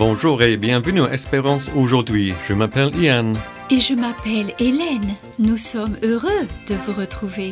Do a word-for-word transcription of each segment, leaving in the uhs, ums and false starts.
Bonjour et bienvenue à Espérance aujourd'hui. Je m'appelle Ian. Et je m'appelle Hélène. Nous sommes heureux de vous retrouver.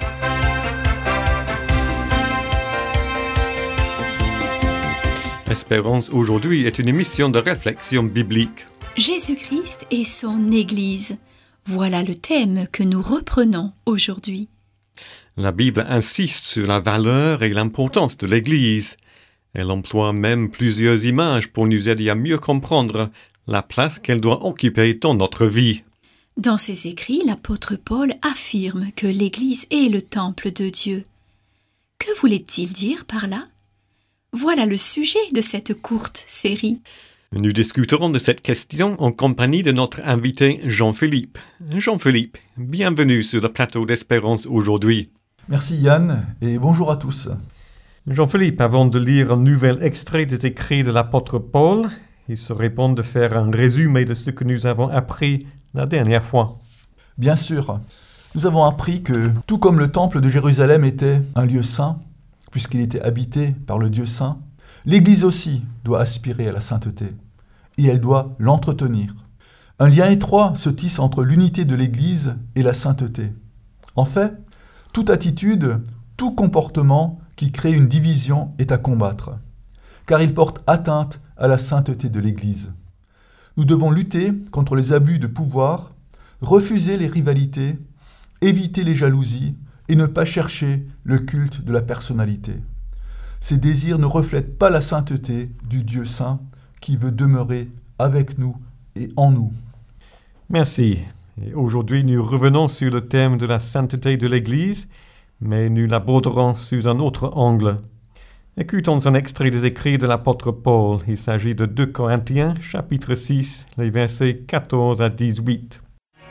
Espérance aujourd'hui est une émission de réflexion biblique. Jésus-Christ et son Église. Voilà le thème que nous reprenons aujourd'hui. La Bible insiste sur la valeur et l'importance de l'Église. Elle emploie même plusieurs images pour nous aider à mieux comprendre la place qu'elle doit occuper dans notre vie. Dans ses écrits, l'apôtre Paul affirme que l'Église est le temple de Dieu. Que voulait-il dire par là ? Voilà le sujet de cette courte série. Nous discuterons de cette question en compagnie de notre invité Jean-Philippe. Jean-Philippe, bienvenue sur le plateau d'Espérance aujourd'hui. Merci Yann et bonjour à tous. Jean-Philippe, avant de lire un nouvel extrait des écrits de l'apôtre Paul, il serait bon de faire un résumé de ce que nous avons appris la dernière fois. Bien sûr, nous avons appris que tout comme le temple de Jérusalem était un lieu saint, puisqu'il était habité par le Dieu saint, l'Église aussi doit aspirer à la sainteté, et elle doit l'entretenir. Un lien étroit se tisse entre l'unité de l'Église et la sainteté. En fait, toute attitude, tout comportement qui crée une division est à combattre, car il porte atteinte à la sainteté de l'Église. Nous devons lutter contre les abus de pouvoir, refuser les rivalités, éviter les jalousies et ne pas chercher le culte de la personnalité. Ces désirs ne reflètent pas la sainteté du Dieu saint qui veut demeurer avec nous et en nous. Merci. Et aujourd'hui, nous revenons sur le thème de la sainteté de l'Église, mais nous l'aborderons sous un autre angle. Écoutons un extrait des écrits de l'apôtre Paul. Il s'agit de deux Corinthiens, chapitre six, les versets quatorze à dix-huit.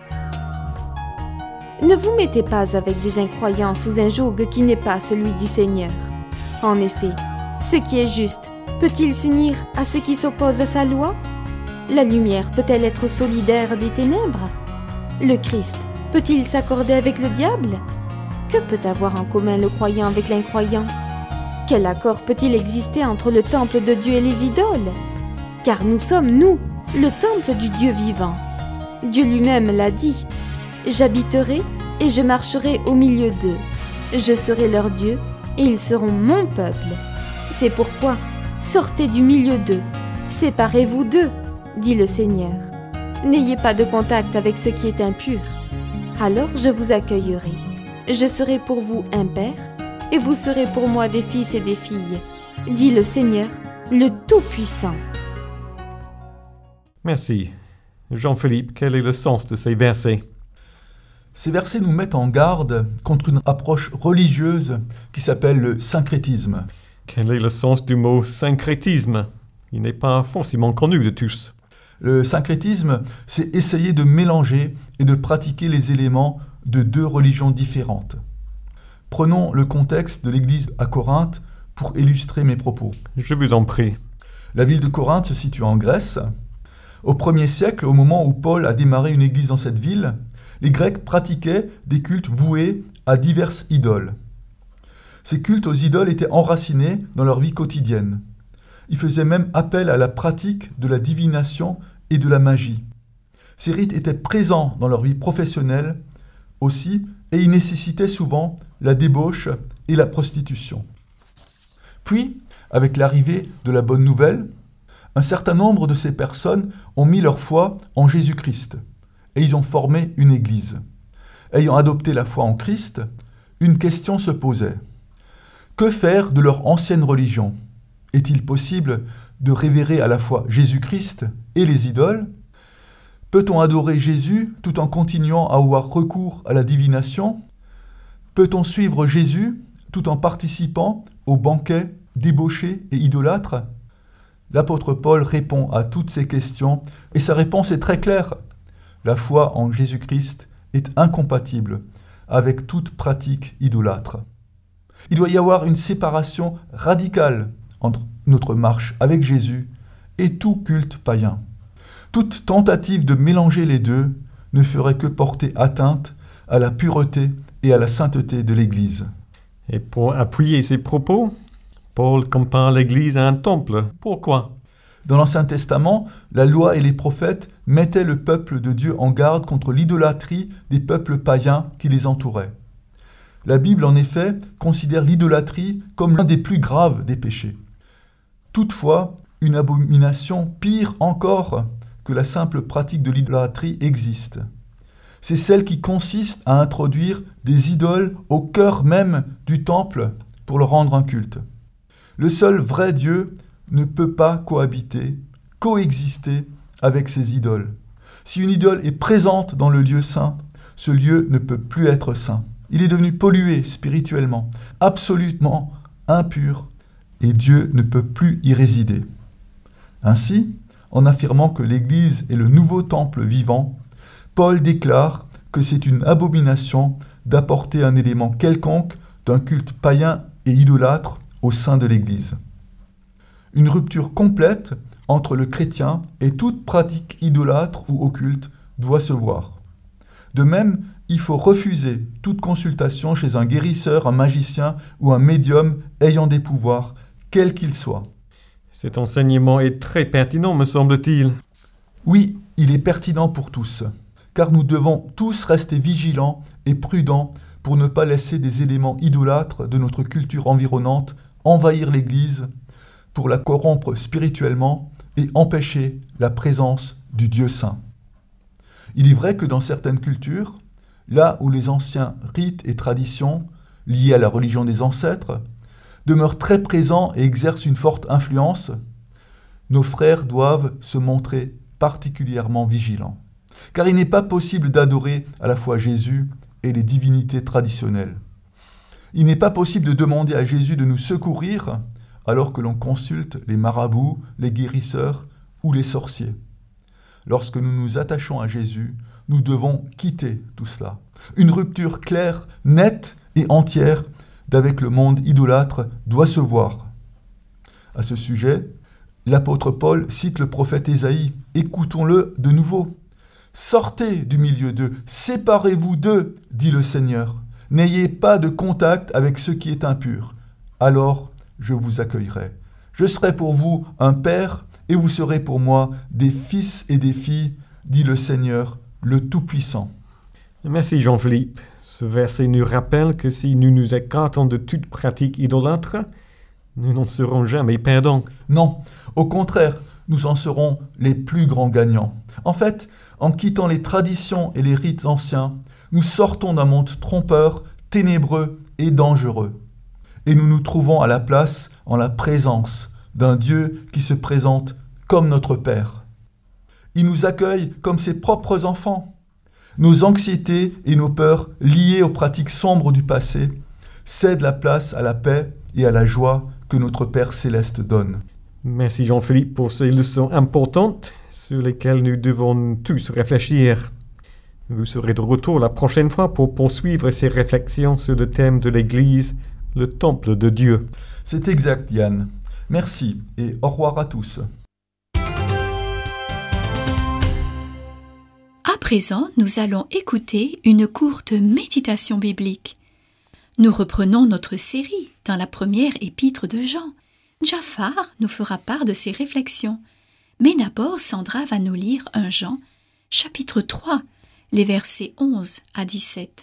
Ne vous mettez pas avec des incroyants sous un joug qui n'est pas celui du Seigneur. En effet, ce qui est juste, peut-il s'unir à ce qui s'oppose à sa loi ? La lumière peut-elle être solidaire des ténèbres ? Le Christ peut-il s'accorder avec le diable ? Que peut avoir en commun le croyant avec l'incroyant ? Quel accord peut-il exister entre le temple de Dieu et les idoles ? Car nous sommes, nous, le temple du Dieu vivant. Dieu lui-même l'a dit. J'habiterai et je marcherai au milieu d'eux. Je serai leur Dieu et ils seront mon peuple. C'est pourquoi, sortez du milieu d'eux, séparez-vous d'eux, dit le Seigneur. N'ayez pas de contact avec ce qui est impur. Alors je vous accueillerai. Je serai pour vous un père et vous serez pour moi des fils et des filles, dit le Seigneur, le Tout-Puissant. Merci. Jean-Philippe, quel est le sens de ces versets ? Ces versets nous mettent en garde contre une approche religieuse qui s'appelle le syncrétisme. Quel est le sens du mot syncrétisme ? Il n'est pas forcément connu de tous. Le syncrétisme, c'est essayer de mélanger et de pratiquer les éléments de deux religions différentes. Prenons le contexte de l'église à Corinthe pour illustrer mes propos. Je vous en prie. La ville de Corinthe se situe en Grèce. Au premier siècle, au moment où Paul a démarré une église dans cette ville, les Grecs pratiquaient des cultes voués à diverses idoles. Ces cultes aux idoles étaient enracinés dans leur vie quotidienne. Ils faisaient même appel à la pratique de la divination et de la magie. Ces rites étaient présents dans leur vie professionnelle aussi, et ils nécessitaient souvent la débauche et la prostitution. Puis, avec l'arrivée de la bonne nouvelle, un certain nombre de ces personnes ont mis leur foi en Jésus-Christ, et ils ont formé une église. Ayant adopté la foi en Christ, une question se posait. Que faire de leur ancienne religion ? Est-il possible de révérer à la fois Jésus-Christ et les idoles ? Peut-on adorer Jésus tout en continuant à avoir recours à la divination ? Peut-on suivre Jésus tout en participant aux banquets débauchés et idolâtres ? L'apôtre Paul répond à toutes ces questions et sa réponse est très claire. La foi en Jésus-Christ est incompatible avec toute pratique idolâtre. Il doit y avoir une séparation radicale entre notre marche avec Jésus et tout culte païen. Toute tentative de mélanger les deux ne ferait que porter atteinte à la pureté et à la sainteté de l'Église. Et pour appuyer ses propos, Paul compare l'Église à un temple. Pourquoi ? Dans l'Ancien Testament, la loi et les prophètes mettaient le peuple de Dieu en garde contre l'idolâtrie des peuples païens qui les entouraient. La Bible, en effet, considère l'idolâtrie comme l'un des plus graves des péchés. Toutefois, une abomination pire encore que la simple pratique de l'idolâtrie existe. C'est celle qui consiste à introduire des idoles au cœur même du temple pour leur rendre un culte. Le seul vrai Dieu ne peut pas cohabiter, coexister avec ces idoles. Si une idole est présente dans le lieu saint, ce lieu ne peut plus être saint. Il est devenu pollué spirituellement, absolument impur, et Dieu ne peut plus y résider. Ainsi, en affirmant que l'Église est le nouveau temple vivant, Paul déclare que c'est une abomination d'apporter un élément quelconque d'un culte païen et idolâtre au sein de l'Église. Une rupture complète entre le chrétien et toute pratique idolâtre ou occulte doit se voir. De même, il faut refuser toute consultation chez un guérisseur, un magicien ou un médium ayant des pouvoirs, quels qu'ils soient. Cet enseignement est très pertinent, me semble-t-il. Oui, il est pertinent pour tous, car nous devons tous rester vigilants et prudents pour ne pas laisser des éléments idolâtres de notre culture environnante envahir l'Église, pour la corrompre spirituellement et empêcher la présence du Dieu saint. Il est vrai que dans certaines cultures, là où les anciens rites et traditions, liés à la religion des ancêtres, demeurent très présents et exercent une forte influence, nos frères doivent se montrer particulièrement vigilants. Car il n'est pas possible d'adorer à la fois Jésus et les divinités traditionnelles. Il n'est pas possible de demander à Jésus de nous secourir alors que l'on consulte les marabouts, les guérisseurs ou les sorciers. Lorsque nous nous attachons à Jésus, nous devons quitter tout cela. Une rupture claire, nette et entière d'avec le monde idolâtre doit se voir. À ce sujet, l'apôtre Paul cite le prophète Ésaïe. Écoutons-le de nouveau. « Sortez du milieu d'eux, séparez-vous d'eux, dit le Seigneur. N'ayez pas de contact avec ce qui est impur. Alors, je vous accueillerai. Je serai pour vous un père, et vous serez pour moi des fils et des filles, dit le Seigneur, le Tout-Puissant. » Merci Jean-Philippe. Ce verset nous rappelle que si nous nous écartons de toute pratique idolâtre, nous n'en serons jamais perdants. Non, au contraire, nous en serons les plus grands gagnants. En fait, en quittant les traditions et les rites anciens, nous sortons d'un monde trompeur, ténébreux et dangereux. Et nous nous trouvons à la place, en la présence d'un Dieu qui se présente comme notre Père. Il nous accueille comme ses propres enfants. Nos anxiétés et nos peurs liées aux pratiques sombres du passé cèdent la place à la paix et à la joie que notre Père céleste donne. Merci Jean-Philippe pour ces leçons importantes sur lesquelles nous devons tous réfléchir. Vous serez de retour la prochaine fois pour poursuivre ces réflexions sur le thème de l'Église, le temple de Dieu. C'est exact, Yann. Merci et au revoir à tous. À présent, nous allons écouter une courte méditation biblique. Nous reprenons notre série dans la première épître de Jean. Jafar nous fera part de ses réflexions. Mais d'abord, Sandra va nous lire un Jean, chapitre trois, les versets onze à dix-sept.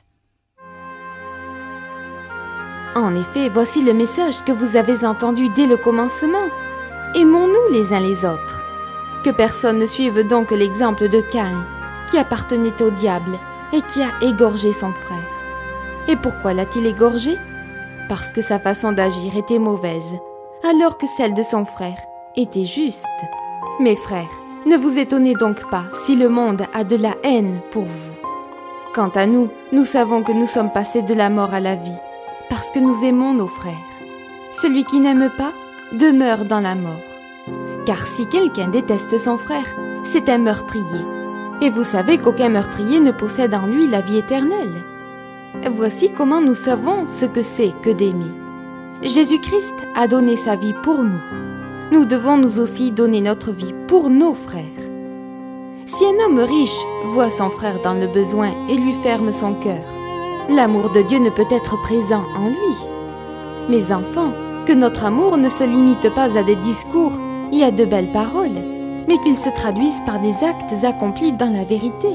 En effet, voici le message que vous avez entendu dès le commencement. Aimons-nous les uns les autres. Que personne ne suive donc l'exemple de Caïn, qui appartenait au diable et qui a égorgé son frère. Et pourquoi l'a-t-il égorgé ? Parce que sa façon d'agir était mauvaise, alors que celle de son frère était juste. Mes frères, ne vous étonnez donc pas si le monde a de la haine pour vous. Quant à nous, nous savons que nous sommes passés de la mort à la vie, parce que nous aimons nos frères. Celui qui n'aime pas demeure dans la mort. Car si quelqu'un déteste son frère, c'est un meurtrier. Et vous savez qu'aucun meurtrier ne possède en lui la vie éternelle. Voici comment nous savons ce que c'est que d'aimer. Jésus-Christ a donné sa vie pour nous. Nous devons nous aussi donner notre vie pour nos frères. Si un homme riche voit son frère dans le besoin et lui ferme son cœur, l'amour de Dieu ne peut être présent en lui. Mes enfants, que notre amour ne se limite pas à des discours y a de belles paroles, mais qu'ils se traduisent par des actes accomplis dans la vérité.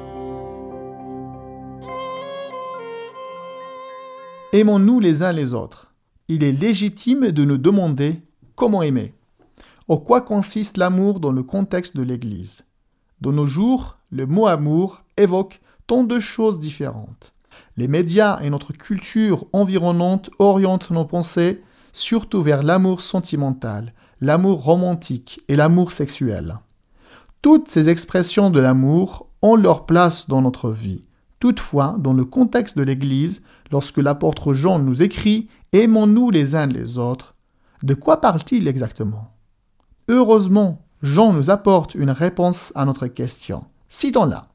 Aimons-nous les uns les autres. Il est légitime de nous demander comment aimer. En quoi consiste l'amour dans le contexte de l'Église? De nos jours, le mot amour évoque tant de choses différentes. Les médias et notre culture environnante orientent nos pensées surtout vers l'amour sentimental, l'amour romantique et l'amour sexuel. Toutes ces expressions de l'amour ont leur place dans notre vie. Toutefois, dans le contexte de l'Église, lorsque l'apôtre Jean nous écrit « Aimons-nous les uns les autres », de quoi parle-t-il exactement? Heureusement, Jean nous apporte une réponse à notre question. Citons-la.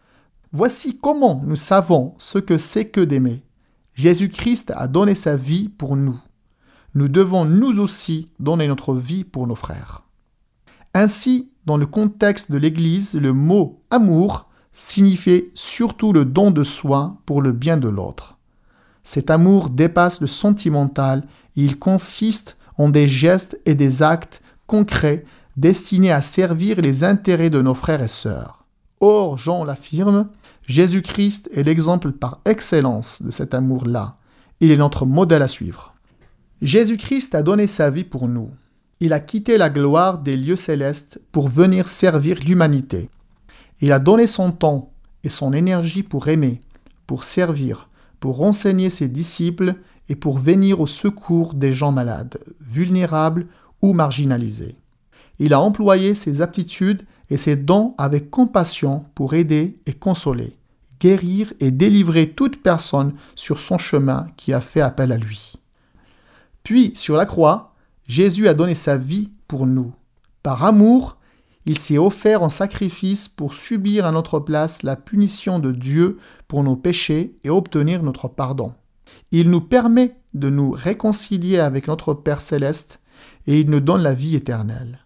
Voici comment nous savons ce que c'est que d'aimer. Jésus-Christ a donné sa vie pour nous. Nous devons nous aussi donner notre vie pour nos frères. Ainsi, dans le contexte de l'Église, le mot « amour » signifiait surtout le don de soi pour le bien de l'autre. Cet amour dépasse le sentimental et il consiste en des gestes et des actes concrets destinés à servir les intérêts de nos frères et sœurs. Or, Jean l'affirme, Jésus-Christ est l'exemple par excellence de cet amour-là. Il est notre modèle à suivre. Jésus-Christ a donné sa vie pour nous. Il a quitté la gloire des lieux célestes pour venir servir l'humanité. Il a donné son temps et son énergie pour aimer, pour servir, pour renseigner ses disciples et pour venir au secours des gens malades, vulnérables ou marginalisés. Il a employé ses aptitudes et ses dons avec compassion pour aider et consoler, guérir et délivrer toute personne sur son chemin qui a fait appel à lui. Puis, sur la croix, Jésus a donné sa vie pour nous. Par amour, il s'est offert en sacrifice pour subir à notre place la punition de Dieu pour nos péchés et obtenir notre pardon. Il nous permet de nous réconcilier avec notre Père céleste et il nous donne la vie éternelle.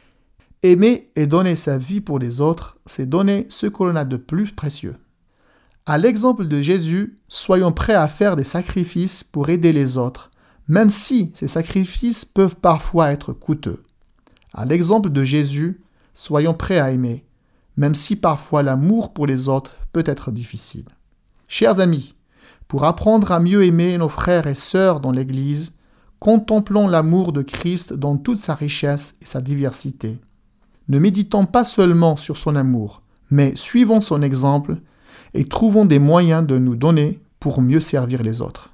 Aimer et donner sa vie pour les autres, c'est donner ce que l'on a de plus précieux. À l'exemple de Jésus, soyons prêts à faire des sacrifices pour aider les autres, même si ces sacrifices peuvent parfois être coûteux. À l'exemple de Jésus, soyons prêts à aimer, même si parfois l'amour pour les autres peut être difficile. Chers amis, pour apprendre à mieux aimer nos frères et sœurs dans l'Église, contemplons l'amour de Christ dans toute sa richesse et sa diversité. Ne méditons pas seulement sur son amour, mais suivons son exemple et trouvons des moyens de nous donner pour mieux servir les autres.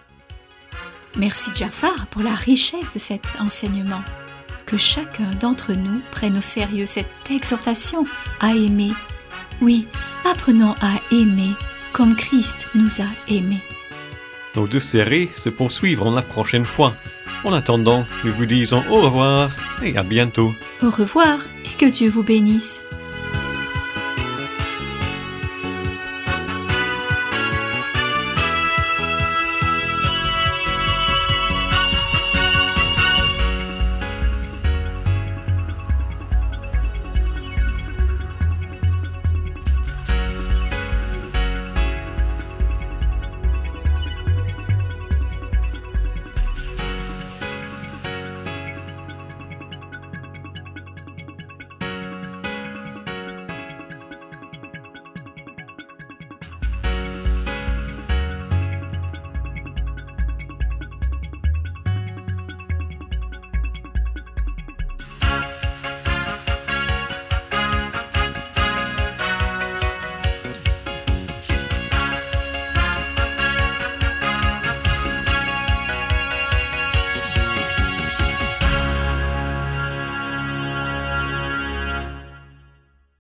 Merci Jafar pour la richesse de cet enseignement. Que chacun d'entre nous prenne au sérieux cette exhortation à aimer. Oui, apprenons à aimer comme Christ nous a aimés. Nos deux séries se poursuivront la prochaine fois. En attendant, nous vous disons au revoir et à bientôt. Au revoir et que Dieu vous bénisse.